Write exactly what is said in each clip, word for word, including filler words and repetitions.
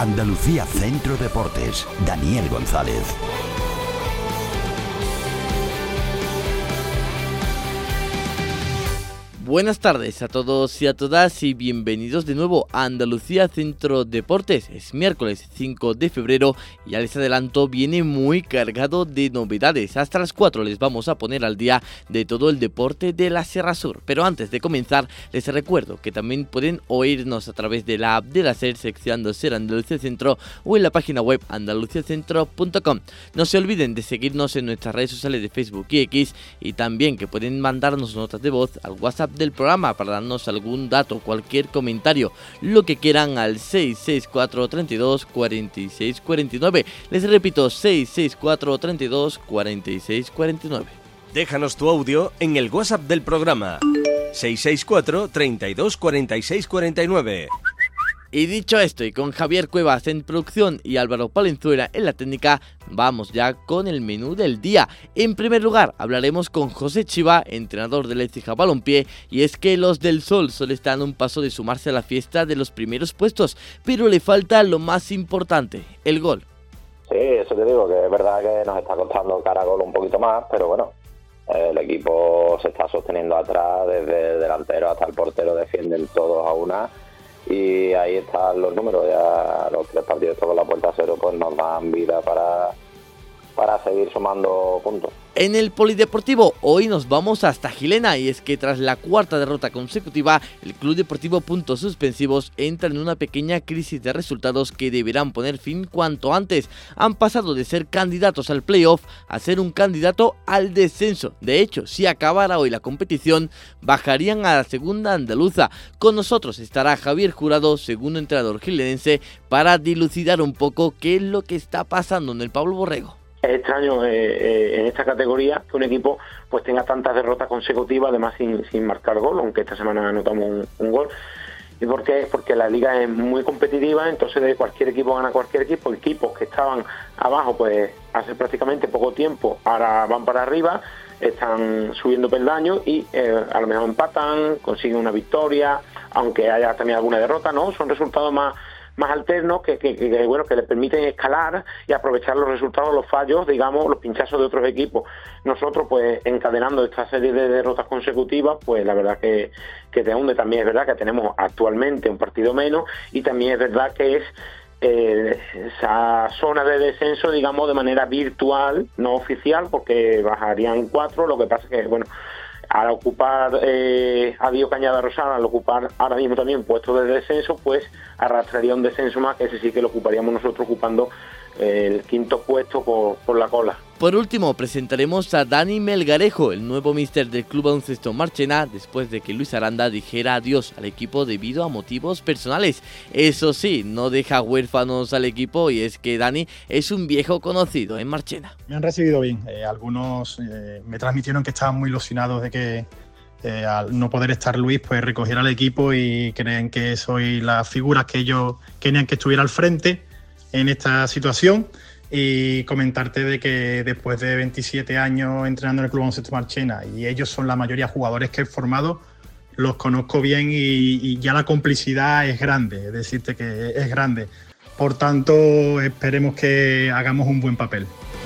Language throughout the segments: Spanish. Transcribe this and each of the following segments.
Andalucía Centro Deportes, Daniel González. Buenas tardes a todos y a todas y bienvenidos de nuevo a Andalucía Centro Deportes. Es miércoles cinco de febrero y ya les adelanto, viene muy cargado de novedades. Hasta las cuatro les vamos a poner al día de todo el deporte de la Sierra Sur. Pero antes de comenzar, les recuerdo que también pueden oírnos a través de la app de la SER, seccionando SER Andalucía Centro, o en la página web andaluciacentro punto com. No se olviden de seguirnos en nuestras redes sociales de Facebook y X, y también que pueden mandarnos notas de voz al WhatsApp del programa para darnos algún dato, cualquier comentario, lo que quieran, al seis seis cuatro, treinta y dos, cuarenta y seis cuarenta y nueve. Les repito, seis seis cuatro, treinta y dos, cuarenta y seis cuarenta y nueve. Déjanos tu audio en el WhatsApp del programa seis seis cuatro, treinta y dos, cuarenta y seis cuarenta y nueve. Y dicho esto, y con Javier Cuevas en producción y Álvaro Palenzuela en la técnica, vamos ya con el menú del día. En primer lugar, hablaremos con José Chiva, entrenador del Écija Balompié, y es que los del Sol solo están a un paso de sumarse a la fiesta de los primeros puestos, pero le falta lo más importante, el gol. Sí, eso te digo, que es verdad que nos está costando cara a gol un poquito más, pero bueno, el equipo se está sosteniendo atrás, desde el delantero hasta el portero defienden todos a una. Y ahí están los números, ya los tres partidos con la puerta a cero pues nos dan vida para, para seguir sumando puntos. En el polideportivo, hoy nos vamos hasta Gilena, y es que tras la cuarta derrota consecutiva, el Club Deportivo Puntos Suspensivos entra en una pequeña crisis de resultados que deberán poner fin cuanto antes. Han pasado de ser candidatos al playoff a ser un candidato al descenso. De hecho, si acabara hoy la competición, bajarían a la segunda andaluza. Con nosotros estará Javier Jurado, segundo entrenador gilenense, para dilucidar un poco qué es lo que está pasando en el Pablo Borrego. Es extraño eh, eh, en esta categoría que un equipo pues tenga tantas derrotas consecutivas, además sin, sin marcar gol, aunque esta semana anotamos un, un gol. ¿Y por qué? Porque la liga es muy competitiva, entonces de cualquier equipo gana cualquier equipo. Equipos que estaban abajo pues hace prácticamente poco tiempo, ahora van para arriba, están subiendo peldaños y eh, a lo mejor empatan, consiguen una victoria, aunque haya también alguna derrota, ¿no? Son resultados más más alternos que, que, que, bueno, que les permiten escalar y aprovechar los resultados, los fallos, digamos, los pinchazos de otros equipos. Nosotros, pues, encadenando esta serie de derrotas consecutivas, pues la verdad que, que te hunde. También es verdad que tenemos actualmente un partido menos, y también es verdad que es eh, esa zona de descenso, digamos, de manera virtual, no oficial, porque bajarían cuatro. Lo que pasa es que, bueno, al ocupar eh, a Dio Cañada Rosada, al ocupar ahora mismo también puestos de descenso, pues arrastraría un descenso más, que ese sí que lo ocuparíamos nosotros, ocupando eh, el quinto puesto por, por la cola. Por último, presentaremos a Dani Melgarejo, el nuevo míster del Club Baloncesto Marchena, después de que Luis Aranda dijera adiós al equipo debido a motivos personales. Eso sí, no deja huérfanos al equipo, y es que Dani es un viejo conocido en Marchena. Me han recibido bien. Eh, algunos eh, me transmitieron que estaban muy ilusionados de que eh, al no poder estar Luis, pues recogiera al equipo, y creen que soy la figura que ellos querían que estuviera al frente en esta situación. Y comentarte de que después de veintisiete años entrenando en el Club Baloncesto Marchena, y ellos son la mayoría de jugadores que he formado, los conozco bien, y, y ya la complicidad es grande, es decirte que es grande. Por tanto, esperemos que hagamos un buen papel.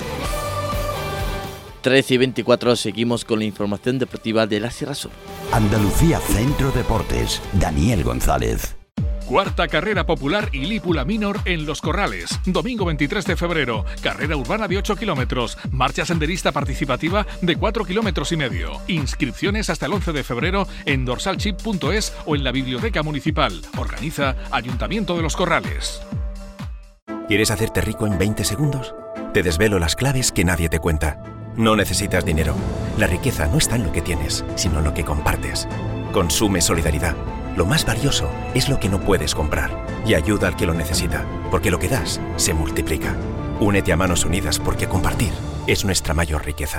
tres y veinticuatro, seguimos con la información deportiva de la Sierra Sur. Andalucía Centro Deportes, Daniel González. Cuarta carrera popular y Lípula Minor en Los Corrales. Domingo veintitrés de febrero. Carrera urbana de ocho kilómetros. Marcha senderista participativa de cuatro kilómetros y medio. Inscripciones hasta el once de febrero en dorsalchip punto es o en la Biblioteca Municipal. Organiza Ayuntamiento de Los Corrales. ¿Quieres hacerte rico en veinte segundos? Te desvelo las claves que nadie te cuenta. No necesitas dinero. La riqueza no está en lo que tienes, sino en lo que compartes. Consume solidaridad. Lo más valioso es lo que no puedes comprar, y ayuda al que lo necesita, porque lo que das se multiplica. Únete a Manos Unidas, porque compartir es nuestra mayor riqueza.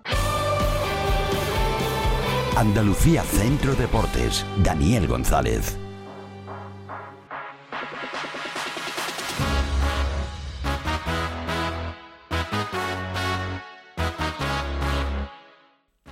Andalucía Centro Deportes, Daniel González.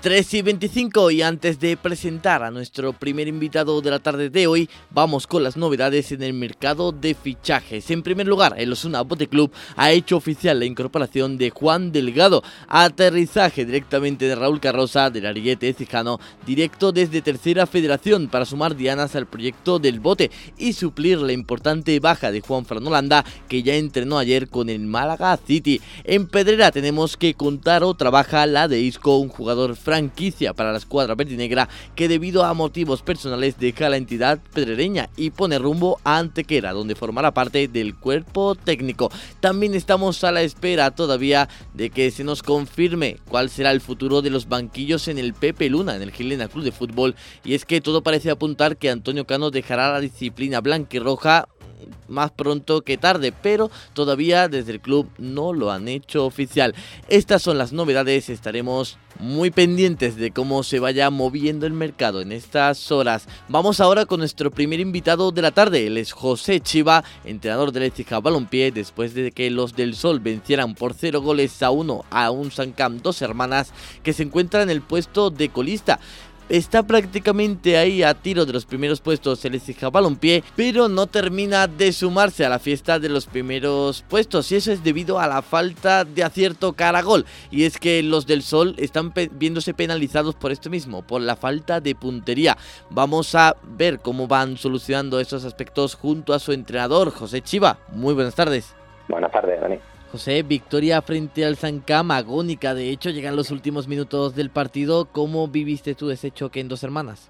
tres y veinticinco, y antes de presentar a nuestro primer invitado de la tarde de hoy, vamos con las novedades en el mercado de fichajes. En primer lugar, el Osasuna Bote Club ha hecho oficial la incorporación de Juan Delgado, aterrizaje directamente de Raúl Carroza del Ariguete Écijano, directo desde Tercera Federación para sumar dianas al proyecto del Bote y suplir la importante baja de Juan Fran Holanda, que ya entrenó ayer con el Málaga City. En Pedrera tenemos que contar otra baja, la de Isco, un jugador franquicia para la escuadra verdinegra que debido a motivos personales deja la entidad pedrereña y pone rumbo a Antequera, donde formará parte del cuerpo técnico. También estamos a la espera todavía de que se nos confirme cuál será el futuro de los banquillos en el Pepe Luna, en el Gilena Club de Fútbol, y es que todo parece apuntar que Antonio Cano dejará la disciplina blanquirroja más pronto que tarde, pero todavía desde el club no lo han hecho oficial. Estas son las novedades, estaremos muy pendientes de cómo se vaya moviendo el mercado en estas horas. Vamos ahora con nuestro primer invitado de la tarde. Él es José Chiva, entrenador del Écija Balompié, después de que los del Sol vencieran por cero goles a uno a un San Cam Dos Hermanas, que se encuentra en el puesto de colista. Está prácticamente ahí a tiro de los primeros puestos el Écija Balompié, pero no termina de sumarse a la fiesta de los primeros puestos, y eso es debido a la falta de acierto cara a gol. Y es que los del Sol están pe- viéndose penalizados por esto mismo, por la falta de puntería. Vamos a ver cómo van solucionando estos aspectos junto a su entrenador, José Chiva. Muy buenas tardes. Buenas tardes, Dani. José, victoria frente al San Cam, agónica, de hecho, llegan los últimos minutos del partido. ¿Cómo viviste tú ese choque en Dos Hermanas?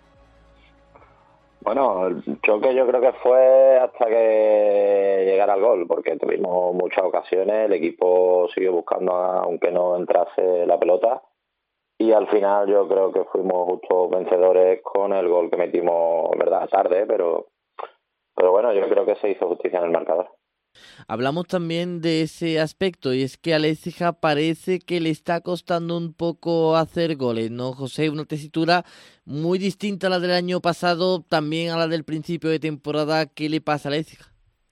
Bueno, el choque yo creo que fue hasta que llegara el gol, porque tuvimos muchas ocasiones, el equipo siguió buscando aunque no entrase la pelota, y al final yo creo que fuimos justos vencedores con el gol que metimos, verdad, tarde, pero, pero bueno, yo creo que se hizo justicia en el marcador. Hablamos también de ese aspecto, y es que al Écija parece que le está costando un poco hacer goles, ¿no, José? Una tesitura muy distinta a la del año pasado, también a la del principio de temporada. ¿Qué le pasa al Écija?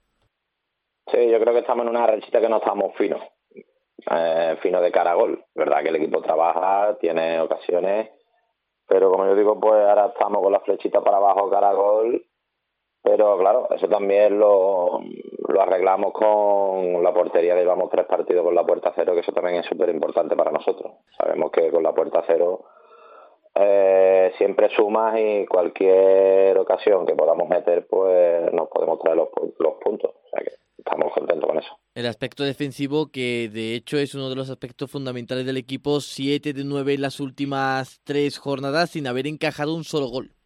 Sí, yo creo que estamos en una rachita que no estamos finos, eh, finos de cara a gol. Verdad que el equipo trabaja, tiene ocasiones, pero como yo digo, pues ahora estamos con la flechita para abajo cara a gol. Pero claro, eso también lo, lo arreglamos con la portería. Llevamos tres partidos con la puerta cero, que eso también es súper importante para nosotros. Sabemos que con la puerta cero eh, siempre sumas, y cualquier ocasión que podamos meter, pues nos podemos traer los, los puntos. O sea que estamos contentos con eso. El aspecto defensivo, que de hecho es uno de los aspectos fundamentales del equipo, siete de nueve en las últimas tres jornadas sin haber encajado un solo gol.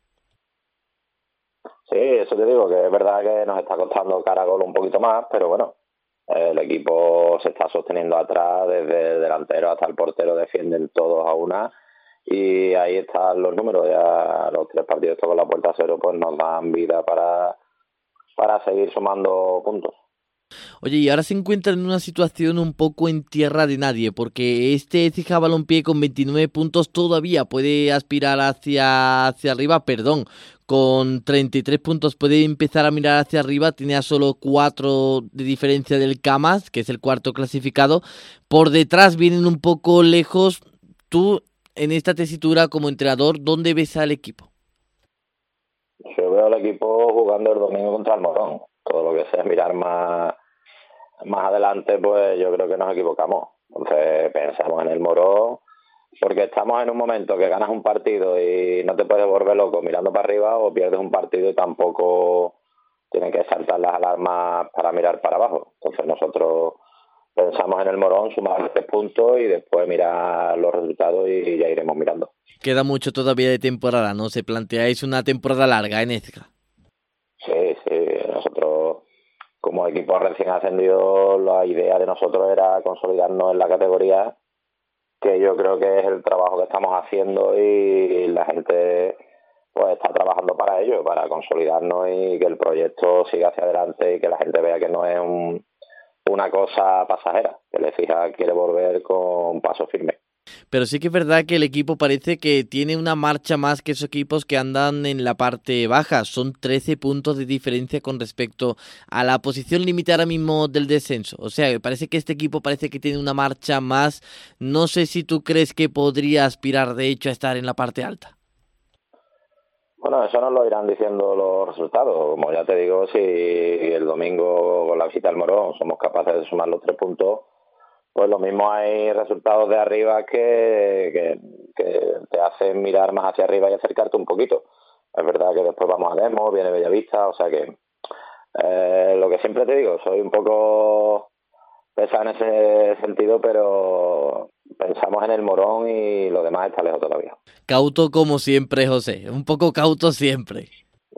Sí, eso te digo, que es verdad que nos está costando cara a gol un poquito más, pero bueno, el equipo se está sosteniendo atrás, desde el delantero hasta el portero defienden todos a una, y ahí están los números. Ya los tres partidos con la puerta cero pues nos dan vida para, para seguir sumando puntos. Oye, y ahora se encuentran en una situación un poco en tierra de nadie, porque este Écija Balompié con veintinueve puntos todavía puede aspirar hacia, hacia arriba, perdón, con treinta y tres puntos puede empezar a mirar hacia arriba, tiene a solo cuatro de diferencia del Camas, que es el cuarto clasificado. Por detrás vienen un poco lejos. Tú, en esta tesitura como entrenador, ¿dónde ves al equipo? Yo veo al equipo jugando el domingo contra el Morón. Todo lo que sea mirar más, más adelante, pues yo creo que nos equivocamos. Entonces pensamos en el Morón, porque estamos en un momento que ganas un partido y no te puedes volver loco mirando para arriba, o pierdes un partido y tampoco tienen que saltar las alarmas para mirar para abajo. Entonces nosotros pensamos en el Morón, sumar tres puntos y después mirar los resultados, y ya iremos mirando. Queda mucho todavía de temporada, ¿no? ¿Se planteáis una temporada larga en Écija? Sí, sí. Nosotros, como equipo recién ascendido, la idea de nosotros era consolidarnos en la categoría, que yo creo que es el trabajo que estamos haciendo, y la gente pues está trabajando para ello, para consolidarnos y que el proyecto siga hacia adelante, y que la gente vea que no es un, una cosa pasajera, que el Écija quiere volver con paso firme. pero sí que es verdad que el equipo parece que tiene una marcha más que esos equipos que andan en la parte baja. Son trece puntos de diferencia con respecto a la posición límite ahora mismo del descenso. O sea, parece que este equipo parece que tiene una marcha más. No sé si tú crees que podría aspirar de hecho a estar en la parte alta. Bueno, eso nos lo irán diciendo los resultados. Como ya te digo, si el domingo con la visita al Morón somos capaces de sumar los tres puntos, pues lo mismo hay resultados de arriba que, que, que te hacen mirar más hacia arriba y acercarte un poquito. Es verdad que después vamos a Demo, viene Bellavista, o sea que eh, lo que siempre te digo, soy un poco pesado en ese sentido, pero pensamos en el Morón y lo demás está lejos todavía. Cauto como siempre, José, un poco cauto siempre.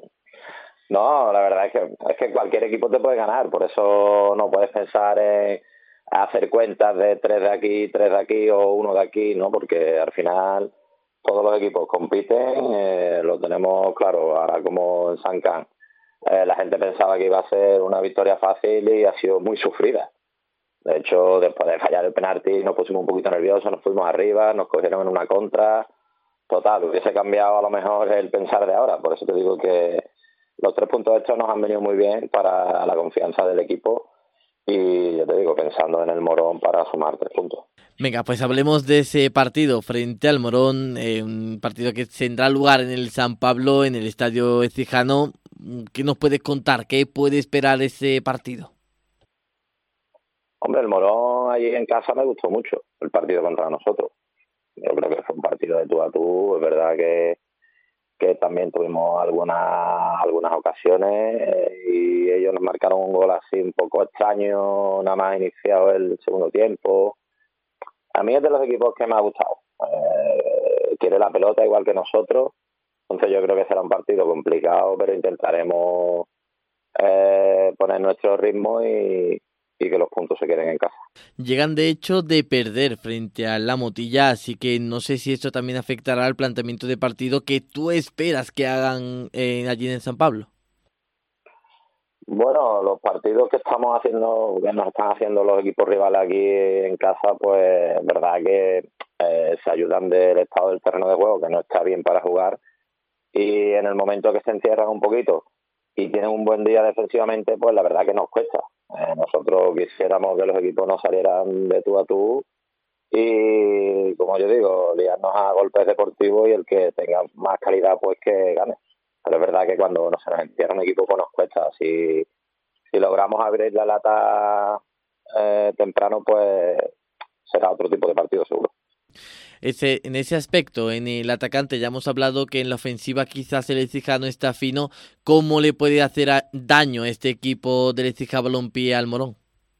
No, la verdad es que es que cualquier equipo te puede ganar, por eso no puedes pensar en hacer cuentas de tres de aquí, tres de aquí o uno de aquí, ¿no? Porque al final todos los equipos compiten, eh, lo tenemos claro. Ahora como en San Can, eh, la gente pensaba que iba a ser una victoria fácil y ha sido muy sufrida. De hecho, después de fallar el penalti nos pusimos un poquito nerviosos, nos fuimos arriba, nos cogieron en una contra. Total, hubiese cambiado a lo mejor el pensar de ahora. Por eso te digo que los tres puntos estos nos han venido muy bien para la confianza del equipo y yo te digo, pensando en el Morón para sumar tres puntos. Venga, pues hablemos de ese partido frente al Morón, eh, un partido que tendrá lugar en el San Pablo, en el Estadio Écijano. ¿Qué nos puedes contar? ¿Qué puede esperar ese partido? Hombre, el Morón allí en casa me gustó mucho, el partido contra nosotros. Yo creo que fue un partido de tú a tú. Es verdad que, que también tuvimos algunas algunas ocasiones eh, y ellos nos marcaron un gol así un poco extraño, nada más iniciado el segundo tiempo. A mí es de los equipos que me ha gustado. Eh, quiere la pelota igual que nosotros, entonces yo creo que será un partido complicado, pero intentaremos eh, poner nuestro ritmo y, y que los puntos se queden en casa. Llegan de hecho de perder frente a la Motilla, así que no sé si esto también afectará al planteamiento de partido que tú esperas que hagan eh, allí en San Pablo. Bueno, los partidos que estamos haciendo, que nos están haciendo los equipos rivales aquí en casa, pues es verdad que eh, se ayudan del estado del terreno de juego, que no está bien para jugar, y en el momento que se encierran un poquito y tienen un buen día defensivamente, pues la verdad que nos cuesta. Eh, nosotros quisiéramos que los equipos no salieran de tú a tú y, como yo digo, liarnos a golpes deportivos y el que tenga más calidad pues que gane. Pero es verdad que cuando no se nos encierra un equipo pues nos cuesta. Si, si logramos abrir la lata eh, temprano, pues será otro tipo de partido seguro. Ese, en ese aspecto, en el atacante, ya hemos hablado que en la ofensiva quizás el Écija no está fino. ¿Cómo le puede hacer a, daño este equipo del Écija Balompié al Morón?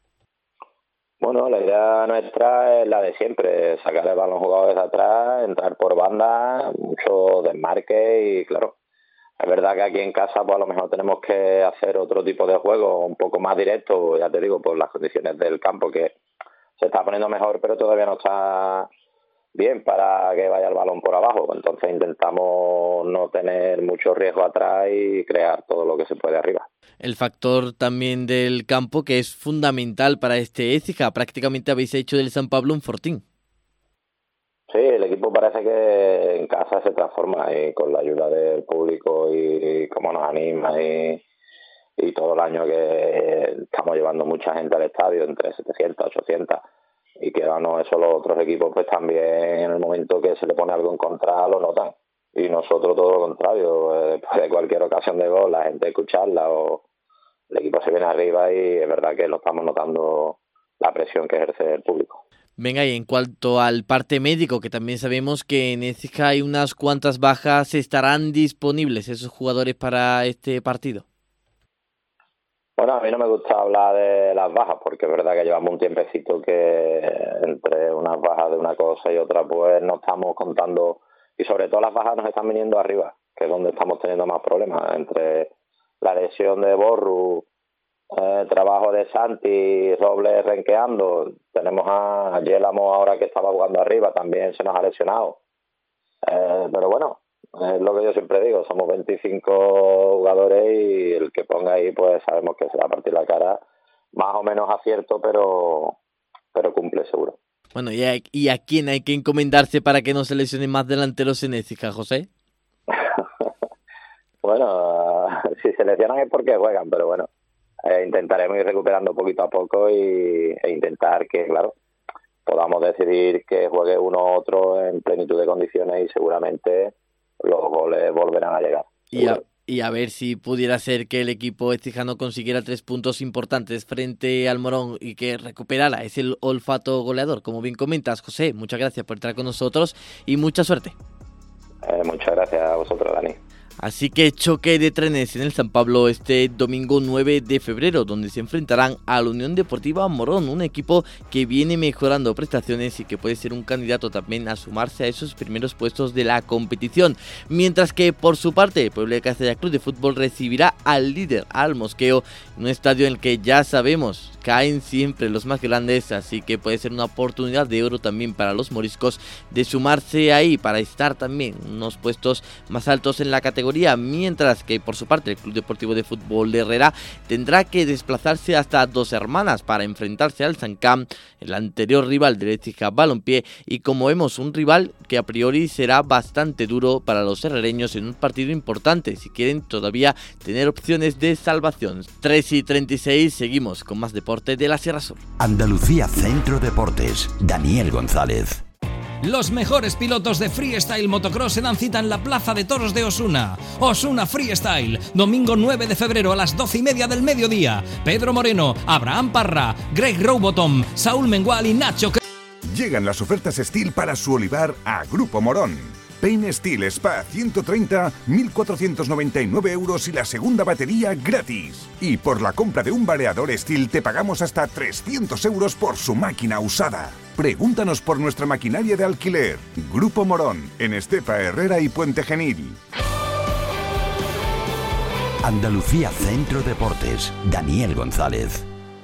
Bueno, la idea nuestra es la de siempre, sacar el balón jugado desde atrás, entrar por banda, mucho desmarque y claro, es verdad que aquí en casa pues a lo mejor tenemos que hacer otro tipo de juego, un poco más directo, ya te digo, por las condiciones del campo que se está poniendo mejor, pero todavía no está bien para que vaya el balón por abajo. Entonces intentamos no tener mucho riesgo atrás y crear todo lo que se puede arriba. El factor también del campo que es fundamental para este Écija. Prácticamente habéis hecho del San Pablo un fortín. Sí, el equipo parece que en casa se transforma y con la ayuda del público y, y cómo nos anima y, y todo el año que estamos llevando mucha gente al estadio, entre setecientas, ochocientas, y que no eso los otros equipos pues también en el momento que se le pone algo en contra lo notan. Y nosotros todo lo contrario, después de cualquier ocasión de gol, la gente escucharla o el equipo se viene arriba y es verdad que lo estamos notando la presión que ejerce el público. Venga, y en cuanto al parte médico, que también sabemos que en Écija hay unas cuantas bajas, ¿estarán disponibles esos jugadores para este partido? Bueno, a mí no me gusta hablar de las bajas porque es verdad que llevamos un tiempecito que entre unas bajas de una cosa y otra pues no estamos contando, y sobre todo las bajas nos están viniendo arriba, que es donde estamos teniendo más problemas, entre la lesión de Borru, eh, trabajo de Santi, Robles renqueando, tenemos a Yélamo ahora que estaba jugando arriba, también se nos ha lesionado, eh, pero bueno, es lo que yo siempre digo, somos veinticinco jugadores y el que ponga ahí pues sabemos que se va a partir la cara, más o menos acierto, pero, pero cumple seguro. Bueno, ¿y a, y a quién hay que encomendarse para que no se lesionen más delanteros en Écija, José? Bueno, si se lesionan es porque juegan, pero bueno, eh, intentaremos ir recuperando poquito a poco y, e intentar que, claro, podamos decidir que juegue uno u otro en plenitud de condiciones y seguramente los goles volverán a llegar. Y a, y a ver si pudiera ser que el equipo ecijano consiguiera tres puntos importantes frente al Morón y que recuperara ese olfato goleador. Como bien comentas, José, muchas gracias por estar con nosotros y mucha suerte. Eh, muchas gracias a vosotros, Dani. Así que choque de trenes en el San Pablo este domingo nueve de febrero, donde se enfrentarán a la Unión Deportiva Morón, un equipo que viene mejorando prestaciones y que puede ser un candidato también a sumarse a esos primeros puestos de la competición. Mientras que por su parte, el Puebla de Castella Club de Fútbol recibirá al líder, al Mosqueo, en un estadio en el que ya sabemos caen siempre los más grandes, así que puede ser una oportunidad de oro también para los moriscos de sumarse ahí para estar también unos puestos más altos en la categoría, mientras que por su parte el Club Deportivo de Fútbol de Herrera tendrá que desplazarse hasta Dos Hermanas para enfrentarse al San Cam, el anterior rival del Écija Balompié, y como vemos un rival que a priori será bastante duro para los herrereños en un partido importante si quieren todavía tener opciones de salvación. tres y treinta y seis, seguimos con más deporte de la Sierra Sur. Andalucía Centro Deportes, Daniel González. Los mejores pilotos de freestyle motocross se dan cita en la Plaza de Toros de Osuna. Osuna Freestyle, domingo nueve de febrero a las doce y media del mediodía. Pedro Moreno, Abraham Parra, Greg Rowbottom, Saúl Mengual y Nacho. Llegan las ofertas Steel para su olivar a Grupo Morón. Peine Steel Spa ciento treinta, mil cuatrocientos noventa y nueve euros y la segunda batería gratis. Y por la compra de un variador Steel te pagamos hasta trescientos euros por su máquina usada. Pregúntanos por nuestra maquinaria de alquiler. Grupo Morón, en Estepa, Herrera y Puente Genil. Andalucía Centro Deportes, Daniel González.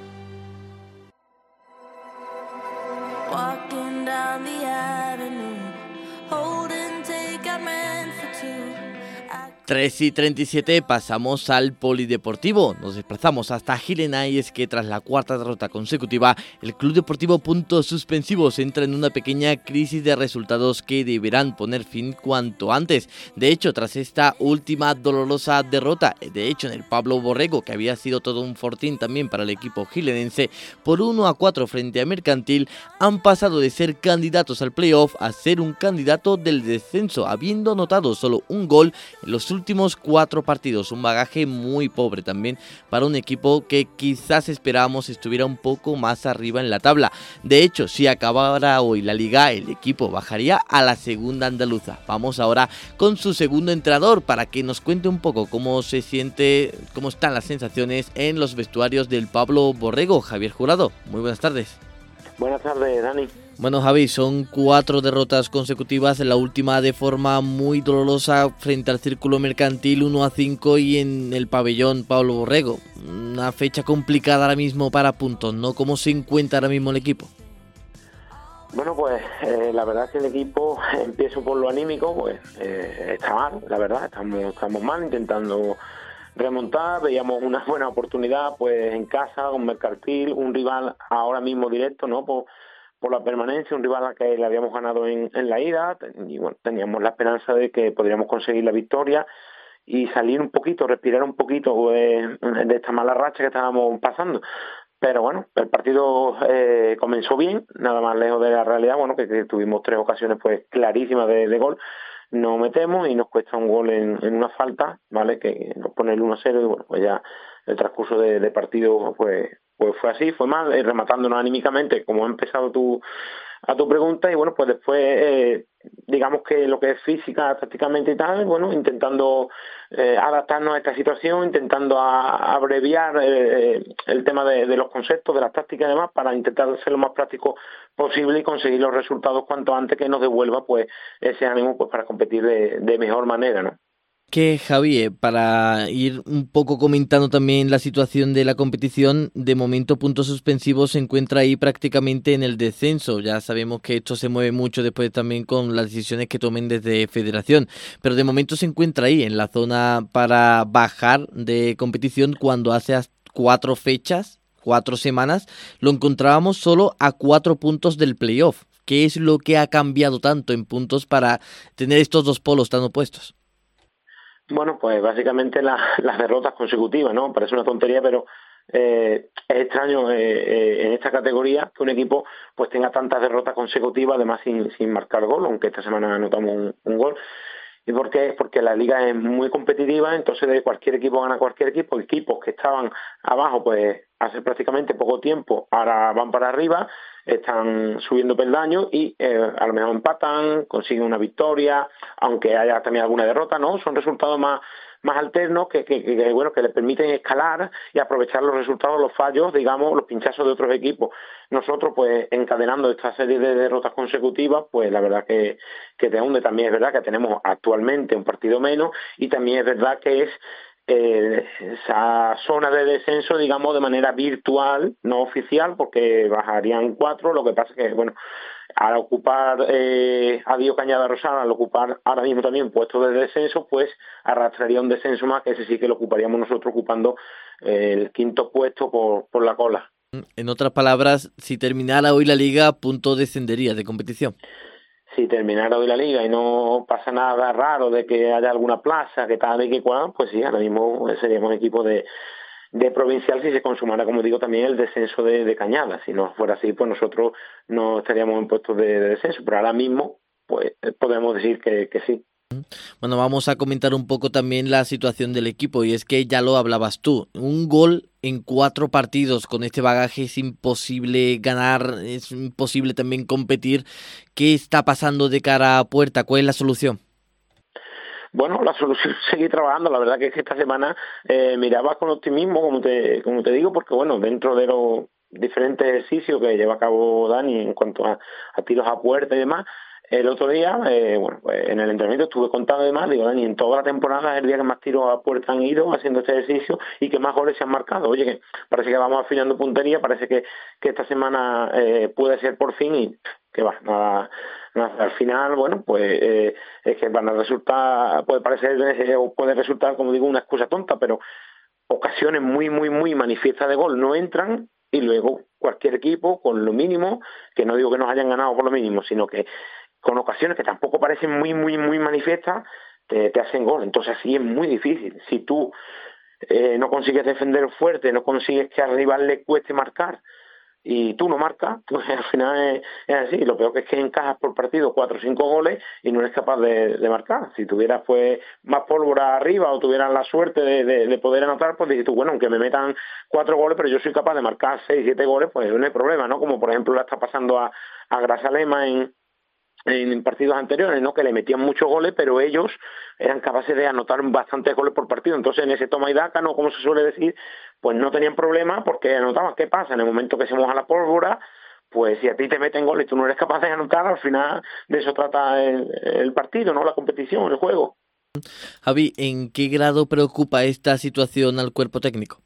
Walking down the avenue, holding take I meant for two. tres y treinta y siete, pasamos al polideportivo. Nos desplazamos hasta Girona y es que tras la cuarta derrota consecutiva, el Club Deportivo Puntos Suspensivos entra en una pequeña crisis de resultados que deberán poner fin cuanto antes. De hecho, tras esta última dolorosa derrota, de hecho en el Pablo Borrego, que había sido todo un fortín también para el equipo gilenense, por uno a cuatro frente a Mercantil, han pasado de ser candidatos al playoff a ser un candidato del descenso, habiendo anotado solo un gol en los últimos cuatro partidos, un bagaje muy pobre también para un equipo que quizás esperábamos estuviera un poco más arriba en la tabla. De hecho, si acabara hoy la liga, el equipo bajaría a la segunda andaluza. Vamos ahora con su segundo entrenador para que nos cuente un poco cómo se siente, cómo están las sensaciones en los vestuarios del Pablo Borrego. Javier Jurado, muy buenas tardes. Buenas tardes, Dani. Bueno, Javi, son cuatro derrotas consecutivas, la última de forma muy dolorosa frente al Círculo Mercantil uno a cinco y en el pabellón Pablo Borrego. Una fecha complicada ahora mismo para Puntos, ¿no? ¿Cómo se encuentra ahora mismo el equipo? Bueno, pues eh, la verdad es que el equipo, empiezo por lo anímico, pues eh, está mal, la verdad, estamos, estamos mal intentando remontar. Veíamos una buena oportunidad pues en casa con Mercantil, un rival ahora mismo directo, ¿no? Por, por la permanencia, un rival al que le habíamos ganado en, en la ida, y bueno, teníamos la esperanza de que podríamos conseguir la victoria y salir un poquito, respirar un poquito de, de esta mala racha que estábamos pasando. Pero bueno, el partido eh, comenzó bien, nada más lejos de la realidad, bueno, que, que tuvimos tres ocasiones pues clarísimas de, de gol, no metemos y nos cuesta un gol en, en una falta, ¿vale? Que nos pone el uno a cero y bueno, pues ya el transcurso de, de partido pues pues fue así, fue mal, eh, rematándonos anímicamente, como ha empezado tu a tu pregunta, y bueno, pues después eh, digamos que lo que es física, tácticamente y tal, bueno, intentando eh, adaptarnos a esta situación, intentando a, abreviar eh, el tema de, de los conceptos, de las tácticas y demás, para intentar ser lo más práctico posible y conseguir los resultados cuanto antes, que nos devuelva pues ese ánimo pues para competir de, de mejor manera, ¿no? Que Javier, para ir un poco comentando también la situación de la competición, de momento Puntos Suspensivos se encuentra ahí prácticamente en el descenso. Ya sabemos que esto se mueve mucho después también con las decisiones que tomen desde Federación, pero de momento se encuentra ahí en la zona para bajar de competición cuando hace cuatro fechas, cuatro semanas, lo encontrábamos solo a cuatro puntos del playoff. ¿Qué es lo que ha cambiado tanto en puntos para tener estos dos polos tan opuestos? Bueno, pues básicamente la, las derrotas consecutivas, ¿no? Parece una tontería, pero eh, es extraño eh, eh, en esta categoría que un equipo pues tenga tantas derrotas consecutivas, además sin, sin marcar gol, aunque esta semana anotamos un, un gol. ¿Y por qué? Porque la liga es muy competitiva, entonces de cualquier equipo gana cualquier equipo. Equipos que estaban abajo pues hace prácticamente poco tiempo, ahora van para arriba, están subiendo peldaños y eh, a lo mejor empatan, consiguen una victoria, aunque haya también alguna derrota, ¿no? Son resultados más más alternos que, que, que bueno que le permiten escalar y aprovechar los resultados, los fallos, digamos, los pinchazos de otros equipos. Nosotros, pues, encadenando esta serie de derrotas consecutivas, pues la verdad que, que te hunde. También es verdad que tenemos actualmente un partido menos y también es verdad que es eh, esa zona de descenso, digamos, de manera virtual, no oficial, porque bajarían cuatro, lo que pasa es que, bueno, al ocupar eh, a Dio Cañada Rosada, al ocupar ahora mismo también puestos de descenso, pues arrastraría un descenso más, que ese sí que lo ocuparíamos nosotros ocupando eh, el quinto puesto por, por la cola. En otras palabras, si terminara hoy la liga, punto descendería de competición. Si terminara hoy la liga y no pasa nada raro de que haya alguna plaza, que tal y que cual, pues sí, ahora mismo seríamos equipo de de provincial si se consumara, como digo, también el descenso de, de Cañada. Si no fuera así, pues nosotros no estaríamos en puestos de, de descenso, pero ahora mismo pues podemos decir que, que sí. Bueno, vamos a comentar un poco también la situación del equipo, y es que ya lo hablabas tú, un gol en cuatro partidos con este bagaje es imposible ganar, es imposible también competir. ¿Qué está pasando de cara a puerta? ¿Cuál es la solución? Bueno, la solución es seguir trabajando. La verdad que es que esta semana eh, miraba con optimismo, como te, como te digo, porque bueno, dentro de los diferentes ejercicios que lleva a cabo Dani en cuanto a, a tiros a puerta y demás, el otro día, eh, bueno, pues en el entrenamiento estuve contando además, digo, Dani, en toda la temporada es el día que más tiros a puerta han ido haciendo este ejercicio y que más goles se han marcado. Oye, que parece que vamos afinando puntería, parece que, que esta semana eh, puede ser por fin y que va, nada, nada, al final, bueno, pues eh, es que van a resultar, puede parecer eh, o puede resultar, como digo, una excusa tonta, pero ocasiones muy, muy, muy manifiestas de gol no entran y luego cualquier equipo con lo mínimo, que no digo que nos hayan ganado por lo mínimo, sino que con ocasiones que tampoco parecen muy, muy, muy manifiestas, te, te hacen gol. Entonces así es muy difícil. Si tú eh, no consigues defender fuerte, no consigues que al rival le cueste marcar, y tú no marcas, pues al final es, es así. Lo peor que es que encajas por partido cuatro o cinco goles y no eres capaz de, de marcar. Si tuvieras pues más pólvora arriba o tuvieras la suerte de, de, de poder anotar, pues dices tú, bueno, aunque me metan cuatro goles, pero yo soy capaz de marcar seis, siete goles, pues no hay problema, ¿no? Como por ejemplo la está pasando a, a Grazalema en en partidos anteriores, ¿no? Que le metían muchos goles, pero ellos eran capaces de anotar bastantes goles por partido. Entonces, en ese toma y daca, ¿no? Como se suele decir, pues no tenían problema porque anotaban. ¿Qué pasa? En el momento que se moja la pólvora, pues si a ti te meten goles y tú no eres capaz de anotar, al final de eso trata el, el partido, ¿no? La competición, el juego. Javi, ¿en qué grado preocupa esta situación al cuerpo técnico?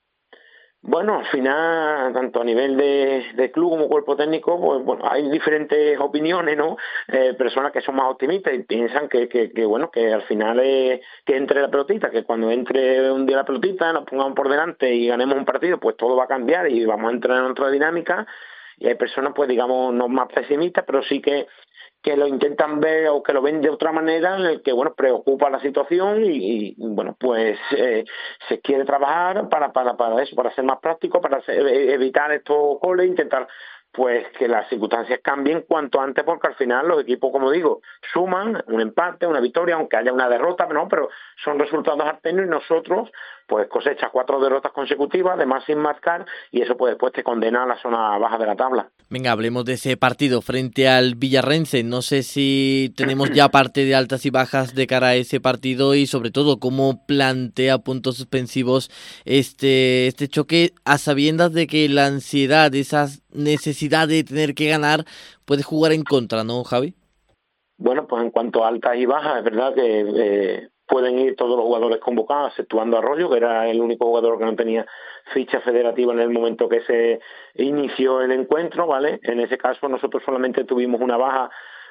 Bueno, al final, tanto a nivel de, de club como cuerpo técnico, pues bueno, hay diferentes opiniones, ¿no? Eh, personas que son más optimistas y piensan que, que, que bueno, que al final es que entre la pelotita, que cuando entre un día la pelotita, nos pongamos por delante y ganemos un partido, pues todo va a cambiar y vamos a entrar en otra dinámica. Y hay personas, pues digamos, no más pesimistas, pero sí que que lo intentan ver o que lo ven de otra manera, en el que, bueno, preocupa la situación y, y bueno, pues eh, se quiere trabajar para para para eso, para ser más práctico, para ser, evitar estos goles, intentar pues que las circunstancias cambien cuanto antes, porque al final los equipos, como digo, suman un empate, una victoria, aunque haya una derrota, no, pero son resultados alternos y nosotros pues cosecha cuatro derrotas consecutivas, además sin marcar, y eso pues después te condena a la zona baja de la tabla. Venga, hablemos de ese partido frente al Villarrense. No sé si tenemos ya parte de altas y bajas de cara a ese partido y sobre todo cómo plantea puntos suspensivos este, este choque a sabiendas de que la ansiedad, esa necesidad de tener que ganar puede jugar en contra, ¿no, Javi? Bueno, pues en cuanto a altas y bajas, es verdad que eh, pueden ir todos los jugadores convocados, exceptuando Arroyo, que era el único jugador que no tenía ficha federativa en el momento que se inició el encuentro, ¿vale? En ese caso nosotros solamente tuvimos una baja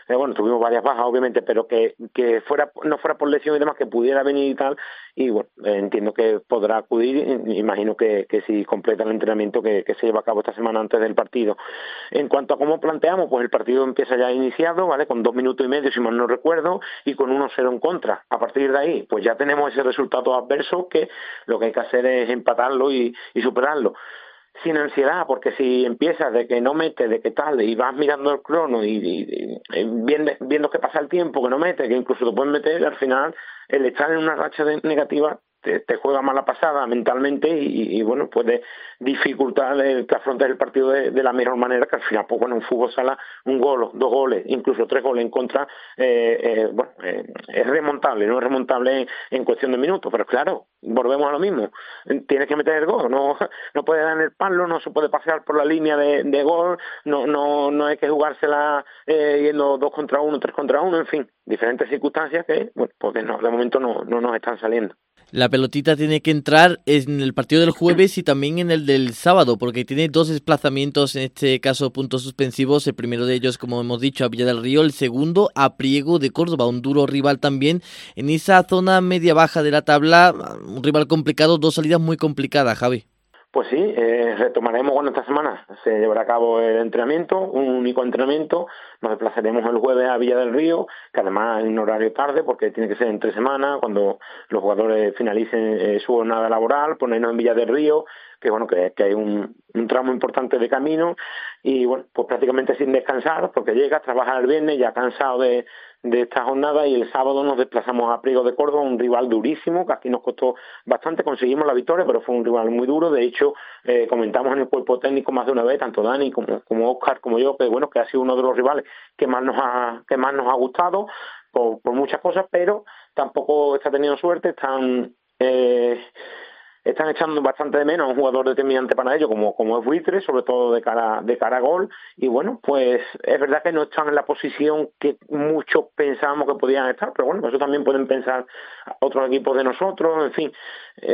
eh, bueno, tuvimos varias bajas obviamente, pero que, que fuera no fuera por lesión y demás, que pudiera venir y tal, y bueno, eh, entiendo que podrá acudir, imagino que, que si completa el entrenamiento que, que se lleva a cabo esta semana antes del partido. En cuanto a cómo planteamos, pues el partido empieza ya iniciado, ¿vale? Con dos minutos y medio, si mal no recuerdo, y con uno cero en contra. A partir de ahí, pues ya tenemos ese resultado adverso que lo que hay que hacer es empatarlo y, y superarlo. Sin ansiedad, porque si empiezas de que no metes, de que tal, y vas mirando el crono y, y, y viendo, viendo que pasa el tiempo, que no metes, que incluso te pueden meter, al final el estar en una racha de negativa te, te juega mala pasada mentalmente y, y bueno, puede dificultar el que afrontes el partido de, de la mejor manera, que al final, pues bueno, en fútbol sala un gol, dos goles, incluso tres goles en contra, eh, eh, bueno, eh, es remontable, no es remontable en, en cuestión de minutos, pero claro, volvemos a lo mismo, tienes que meter el gol, no, no puede dar en el palo, no se puede pasear por la línea de, de gol, no, no, no hay que jugársela eh, yendo dos contra uno, tres contra uno, en fin, diferentes circunstancias que, bueno, porque no, de momento no, no nos están saliendo. La pelotita tiene que entrar en el partido del jueves y también en el del sábado, porque tiene dos desplazamientos, en este caso puntos suspensivos. El primero de ellos, como hemos dicho, a Villa del Río. El segundo, a Priego de Córdoba, un duro rival también en esa zona media-baja de la tabla. Un rival complicado, dos salidas muy complicadas, Javi. Pues sí, eh, retomaremos, bueno, esta semana se llevará a cabo el entrenamiento, un único entrenamiento, nos desplazaremos el jueves a Villa del Río, que además en un horario tarde, porque tiene que ser en tres semanas, cuando los jugadores finalicen eh, su jornada laboral, ponernos en Villa del Río, que bueno, que, que hay un, un tramo importante de camino, y bueno, pues prácticamente sin descansar, porque llegas, trabajas el viernes ya cansado de, de esta jornada, y el sábado nos desplazamos a Priego de Córdoba, un rival durísimo, que aquí nos costó bastante, conseguimos la victoria, pero fue un rival muy duro. De hecho, eh, comentamos en el cuerpo técnico más de una vez, tanto Dani como, como Óscar, como yo, que bueno, que ha sido uno de los rivales que más nos ha, que más nos ha gustado, por, por muchas cosas, pero tampoco está teniendo suerte, están... Eh, están echando bastante de menos a un jugador determinante para ello como, como es Buitre, sobre todo de cara de cara a gol, y bueno, pues es verdad que no están en la posición que muchos pensábamos que podían estar, pero bueno, eso también pueden pensar otros equipos de nosotros, en fin,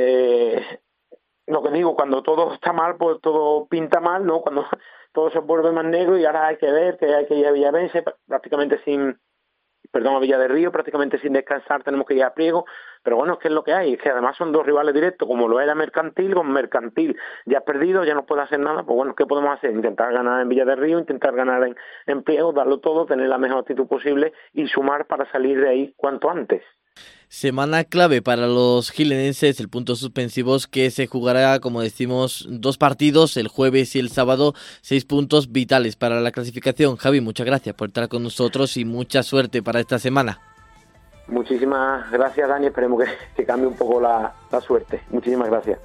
eh, lo que digo, cuando todo está mal, pues todo pinta mal, ¿no? Cuando todo se vuelve más negro y ahora hay que ver que hay que ir a Villavense prácticamente sin... perdón, a Villa del Río, prácticamente sin descansar, tenemos que ir a Priego, pero bueno, es que es lo que hay, es que además son dos rivales directos, como lo era Mercantil, con Mercantil ya has perdido, ya no puede hacer nada, pues bueno, ¿qué podemos hacer? Intentar ganar en Villa del Río, intentar ganar en, en Priego, darlo todo, tener la mejor actitud posible y sumar para salir de ahí cuanto antes. Semana clave para los gilenenses, el punto suspensivos que se jugará, como decimos, dos partidos, el jueves y el sábado, seis puntos vitales para la clasificación. Javi, muchas gracias por estar con nosotros y mucha suerte para esta semana. Muchísimas gracias, Dani, esperemos que, que cambie un poco la, la suerte. Muchísimas gracias.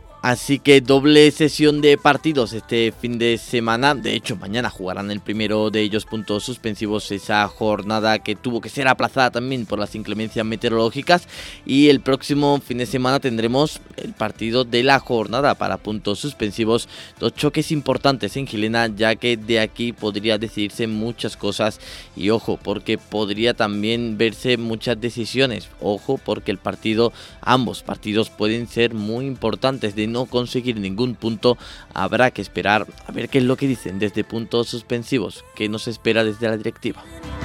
Así que doble sesión de partidos este fin de semana. De hecho, mañana jugarán el primero de ellos, puntos suspensivos, esa jornada que tuvo que ser aplazada también por las inclemencias meteorológicas. Y el próximo fin de semana tendremos el partido de la jornada para puntos suspensivos. Dos choques importantes en Gilena, ya que de aquí podría decidirse muchas cosas. Y ojo, porque podría también verse muchas decisiones. Ojo, porque el partido, ambos partidos pueden ser muy importantes. De no conseguir ningún punto, habrá que esperar a ver qué es lo que dicen desde puntos suspensivos, qué nos espera desde la directiva.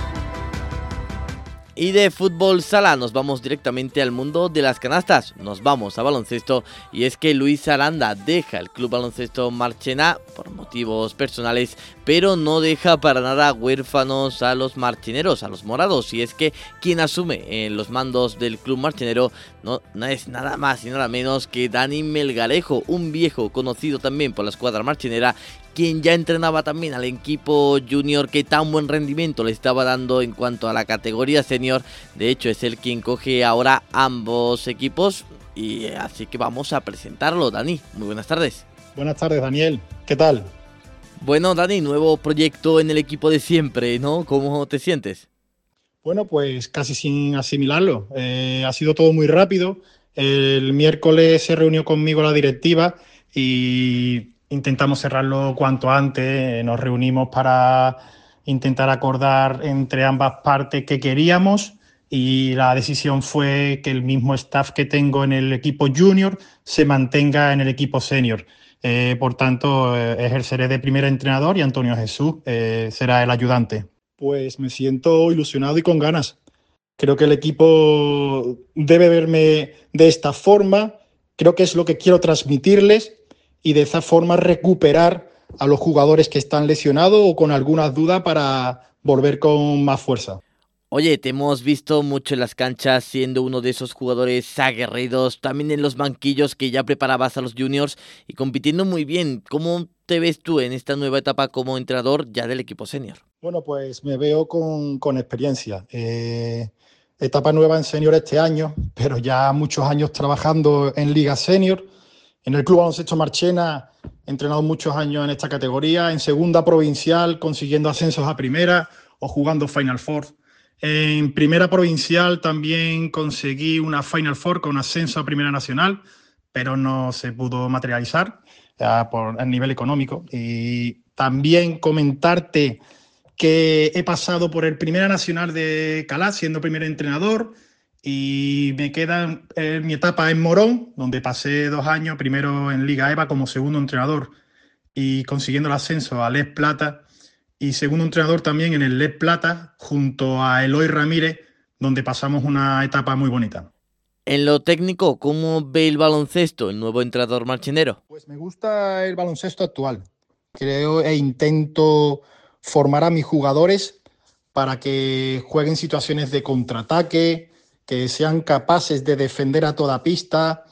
Y de fútbol sala nos vamos directamente al mundo de las canastas, nos vamos a baloncesto, y es que Luis Aranda deja el Club Baloncesto Marchena por motivos personales, pero no deja para nada huérfanos a los marchineros, a los morados, y es que quien asume en los mandos del Club Marchenero no, no es nada más y nada menos que Dani Melgarejo, un viejo conocido también por la escuadra marchenera, quien ya entrenaba también al equipo junior que tan buen rendimiento le estaba dando en cuanto a la categoría senior. De hecho, es él quien coge ahora ambos equipos, y así que vamos a presentarlo. Dani, muy buenas tardes. Buenas tardes, Daniel. ¿Qué tal? Bueno, Dani, nuevo proyecto en el equipo de siempre, ¿no? ¿Cómo te sientes? Bueno, pues casi sin asimilarlo. Eh, ha sido todo muy rápido. El miércoles se reunió conmigo la directiva y intentamos cerrarlo cuanto antes. Nos reunimos para intentar acordar entre ambas partes qué queríamos, y la decisión fue que el mismo staff que tengo en el equipo junior se mantenga en el equipo senior. Eh, por tanto, eh, ejerceré de primer entrenador y Antonio Jesús eh, será el ayudante. Pues me siento ilusionado y con ganas. Creo que el equipo debe verme de esta forma, creo que es lo que quiero transmitirles y de esa forma recuperar a los jugadores que están lesionados o con algunas dudas para volver con más fuerza. Oye, te hemos visto mucho en las canchas siendo uno de esos jugadores aguerridos, también en los banquillos que ya preparabas a los juniors y compitiendo muy bien. ¿Cómo te ves tú en esta nueva etapa como entrenador ya del equipo senior? Bueno, pues me veo con, con experiencia. Eh, etapa nueva en senior este año, pero ya muchos años trabajando en Liga Senior. En el Club Baloncesto Marchena he entrenado muchos años en esta categoría, en segunda provincial, consiguiendo ascensos a primera o jugando Final Four. En primera provincial también conseguí una Final Four con ascenso a primera nacional, pero no se pudo materializar ya por el nivel económico. Y también comentarte que he pasado por el Primera Nacional de Calá, siendo primer entrenador, y me queda en mi etapa en Morón, donde pasé dos años, primero en Liga EVA como segundo entrenador y consiguiendo el ascenso a Les Plata, y segundo entrenador también en el Les Plata, junto a Eloy Ramírez, donde pasamos una etapa muy bonita. En lo técnico, ¿cómo ve el baloncesto el nuevo entrenador marchenero? Pues me gusta el baloncesto actual. Creo e intento formar a mis jugadores para que jueguen situaciones de contraataque, que sean capaces de defender a toda pista.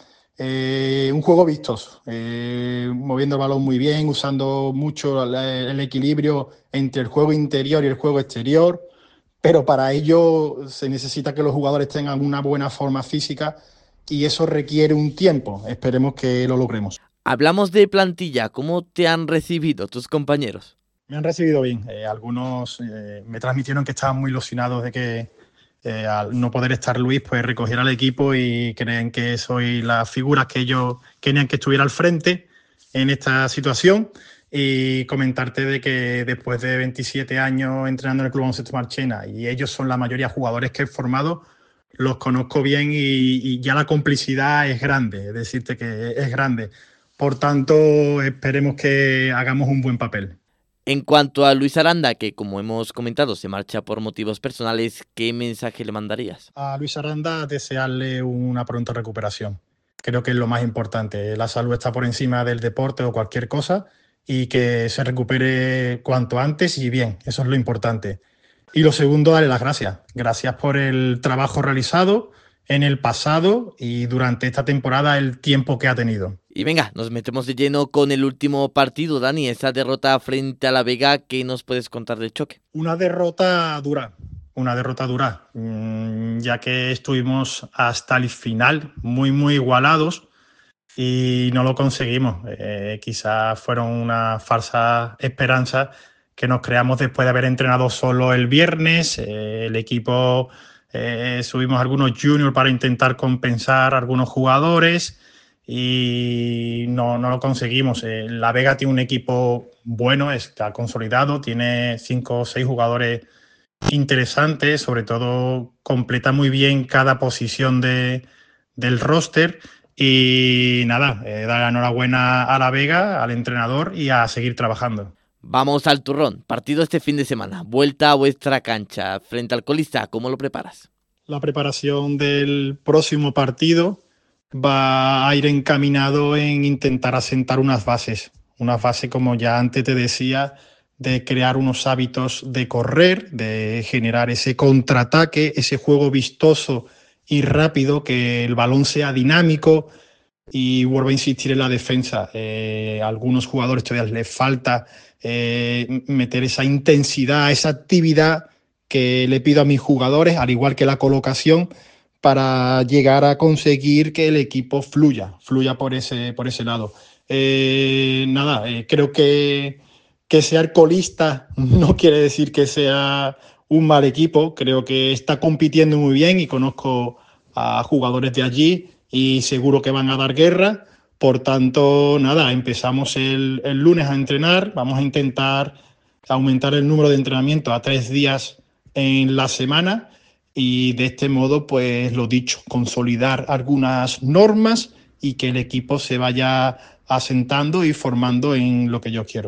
Eh, un juego vistoso, eh, moviendo el balón muy bien, usando mucho el, el equilibrio entre el juego interior y el juego exterior, pero para ello se necesita que los jugadores tengan una buena forma física y eso requiere un tiempo. Esperemos que lo logremos. Hablamos de plantilla, ¿cómo te han recibido tus compañeros? Me han recibido bien. Eh, algunos eh, me transmitieron que estaban muy ilusionados de que eh, al no poder estar Luis, pues recogiera al equipo y creen que soy la figura que ellos querían que estuviera al frente en esta situación. Y comentarte de que después de veintisiete años entrenando en el Club Baloncesto Marchena, y ellos son la mayoría de jugadores que he formado, los conozco bien y, y ya la complicidad es grande, es decirte que es grande. Por tanto, esperemos que hagamos un buen papel. En cuanto a Luis Aranda, que como hemos comentado se marcha por motivos personales, ¿qué mensaje le mandarías? A Luis Aranda desearle una pronta recuperación. Creo que es lo más importante. La salud está por encima del deporte o cualquier cosa y que se recupere cuanto antes y bien. Eso es lo importante. Y lo segundo, darle las gracias. Gracias por el trabajo realizado en el pasado y durante esta temporada el tiempo que ha tenido. Y venga, nos metemos de lleno con el último partido, Dani, esa derrota frente a La Vega. ¿Qué nos puedes contar del choque? Una derrota dura, una derrota dura, ya que estuvimos hasta el final muy, muy igualados y no lo conseguimos. Eh, quizás fueron una falsa esperanza que nos creamos después de haber entrenado solo el viernes. Eh, el equipo, eh, subimos algunos juniors para intentar compensar a algunos jugadores y no, no lo conseguimos. Eh, La Vega tiene un equipo bueno, está consolidado, tiene cinco o seis jugadores interesantes, sobre todo completa muy bien cada posición de, del roster. Y nada, eh, dar la enhorabuena a La Vega, al entrenador y a seguir trabajando. Vamos al turrón, partido este fin de semana, vuelta a vuestra cancha frente al colista, ¿cómo lo preparas? La preparación del próximo partido va a ir encaminado en intentar asentar unas bases, unas bases como ya antes te decía, de crear unos hábitos de correr, de generar ese contraataque, ese juego vistoso y rápido, que el balón sea dinámico. Y vuelvo a insistir en la defensa. Eh, a algunos jugadores todavía les falta eh, meter esa intensidad, esa actividad que le pido a mis jugadores, al igual que la colocación, para llegar a conseguir que el equipo fluya, fluya por ese, por ese lado. Eh, nada, eh, creo que, que ser colista no quiere decir que sea un mal equipo. Creo que está compitiendo muy bien y conozco a jugadores de allí y seguro que van a dar guerra. Por tanto, nada, empezamos el, el lunes a entrenar. Vamos a intentar aumentar el número de entrenamientos a tres días en la semana y de este modo, pues lo dicho, consolidar algunas normas y que el equipo se vaya asentando y formando en lo que yo quiero.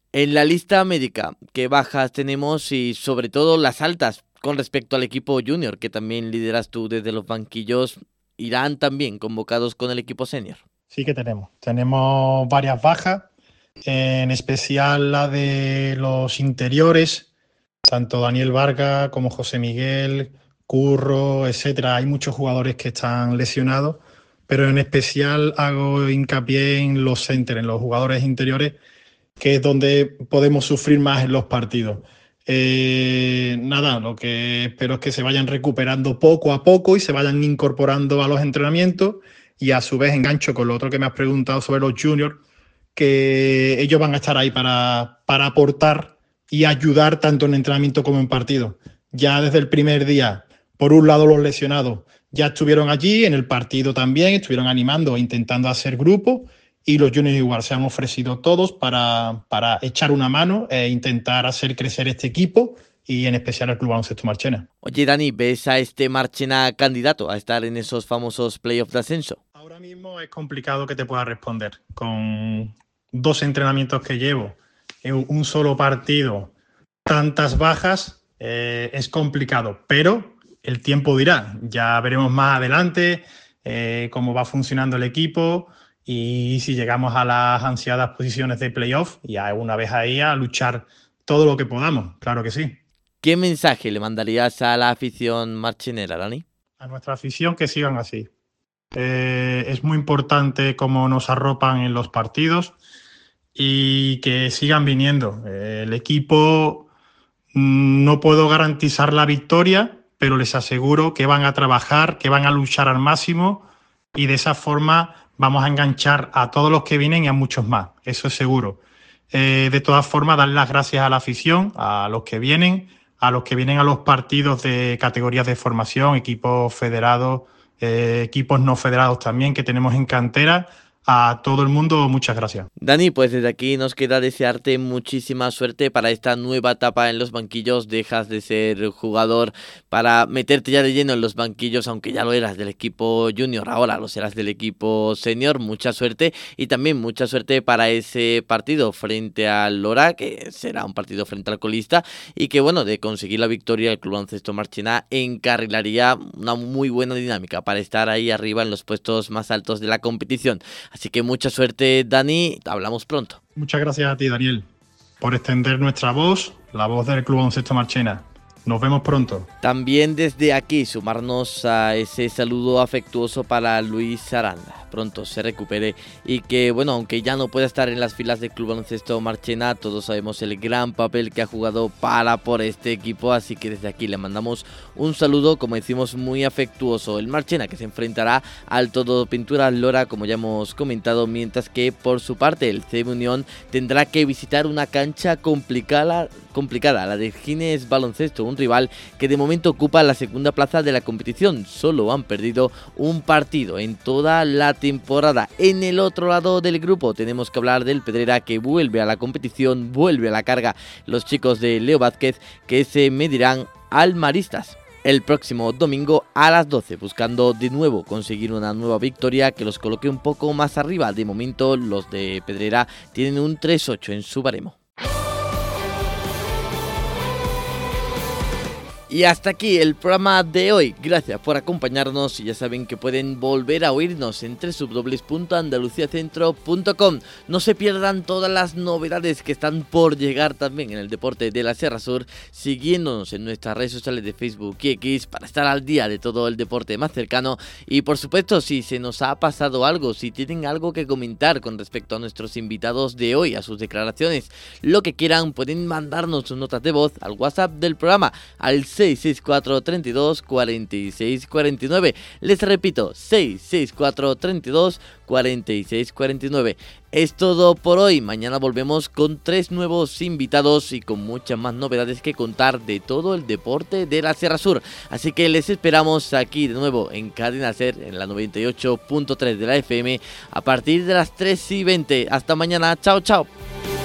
En la lista médica, ¿qué bajas tenemos y sobre todo las altas con respecto al equipo junior, que también lideras tú desde los banquillos? ¿Irán también convocados con el equipo senior? Sí que tenemos. Tenemos varias bajas, en especial la de los interiores, tanto Daniel Vargas como José Miguel, Curro, etcétera. Hay muchos jugadores que están lesionados, pero en especial hago hincapié en los centers, en los jugadores interiores, que es donde podemos sufrir más en los partidos. Eh, nada, lo que espero es que se vayan recuperando poco a poco y se vayan incorporando a los entrenamientos, y a su vez engancho con lo otro que me has preguntado sobre los juniors, que ellos van a estar ahí para, para aportar y ayudar tanto en entrenamiento como en partido. Ya desde el primer día, por un lado los lesionados ya estuvieron allí, en el partido también estuvieron animando e intentando hacer grupo, y los juniors igual se han ofrecido todos para, para echar una mano e intentar hacer crecer este equipo y en especial el Club Baloncesto Marchena. Oye, Dani, ¿ves a este Marchena candidato a estar en esos famosos playoffs de ascenso? Ahora mismo es complicado que te pueda responder. Con dos entrenamientos que llevo, en un solo partido, tantas bajas, eh, es complicado, pero el tiempo dirá. Ya veremos más adelante eh, cómo va funcionando el equipo. Y si llegamos a las ansiadas posiciones de playoff, ya una vez ahí a luchar todo lo que podamos, claro que sí. ¿Qué mensaje le mandarías a la afición marchenera, Dani? A nuestra afición que sigan así. Eh, es muy importante cómo nos arropan en los partidos y que sigan viniendo. Eh, el equipo, no puedo garantizar la victoria, pero les aseguro que van a trabajar, que van a luchar al máximo, y de esa forma vamos a enganchar a todos los que vienen y a muchos más, eso es seguro. Eh, de todas formas, dar las gracias a la afición, a los que vienen, a los que vienen a los partidos de categorías de formación, equipos federados, eh, equipos no federados también que tenemos en cantera. A todo el mundo, muchas gracias. Dani, pues desde aquí nos queda desearte muchísima suerte para esta nueva etapa en los banquillos. Dejas de ser jugador para meterte ya de lleno en los banquillos, aunque ya lo eras del equipo junior, ahora lo serás del equipo senior. Mucha suerte y también mucha suerte para ese partido frente al Lora, que será un partido frente al colista, y que bueno, de conseguir la victoria el Club Baloncesto Marchena encarrilaría una muy buena dinámica para estar ahí arriba en los puestos más altos de la competición. Así que mucha suerte, Dani. Hablamos pronto. Muchas gracias a ti, Daniel, por extender nuestra voz, la voz del Club Baloncesto Marchena. Nos vemos pronto. También desde aquí sumarnos a ese saludo afectuoso para Luis Aranda. Pronto se recupere y que, bueno, aunque ya no pueda estar en las filas del Club Baloncesto Marchena, todos sabemos el gran papel que ha jugado para por este equipo, así que desde aquí le mandamos un saludo, como decimos, muy afectuoso. El Marchena que se enfrentará al Todo Pinturas Lora, como ya hemos comentado, mientras que por su parte el C B Unión tendrá que visitar una cancha complicada, complicada, la de Gines Baloncesto, un rival que de momento ocupa la segunda plaza de la competición. Solo han perdido un partido en toda la temporada. En el otro lado del grupo tenemos que hablar del Pedrera, que vuelve a la competición, vuelve a la carga los chicos de Leo Vázquez, que se medirán al Maristas el próximo domingo a las doce, buscando de nuevo conseguir una nueva victoria que los coloque un poco más arriba. De momento los de Pedrera tienen un tres ocho en su baremo. Y hasta aquí el programa de hoy. Gracias por acompañarnos y ya saben que pueden volver a oírnos en doble u doble u doble u punto andaluciacentro punto com. No se pierdan todas las novedades que están por llegar también en el deporte de la Sierra Sur, siguiéndonos en nuestras redes sociales de Facebook y X para estar al día de todo el deporte más cercano. Y por supuesto, si se nos ha pasado algo, si tienen algo que comentar con respecto a nuestros invitados de hoy, a sus declaraciones, lo que quieran, pueden mandarnos sus notas de voz al WhatsApp del programa, al seis seis cuatro, treinta y dos, cuarenta y seis cuarenta y nueve. Les repito, seis seis cuatro, treinta y dos, cuarenta y seis cuarenta y nueve. Es todo por hoy. Mañana volvemos con tres nuevos invitados y con muchas más novedades que contar de todo el deporte de la Sierra Sur. Así que les esperamos aquí de nuevo en Cadena Ser, en la noventa y ocho punto tres de la F M, a partir de las tres y veinte. Hasta mañana. Chao, chao.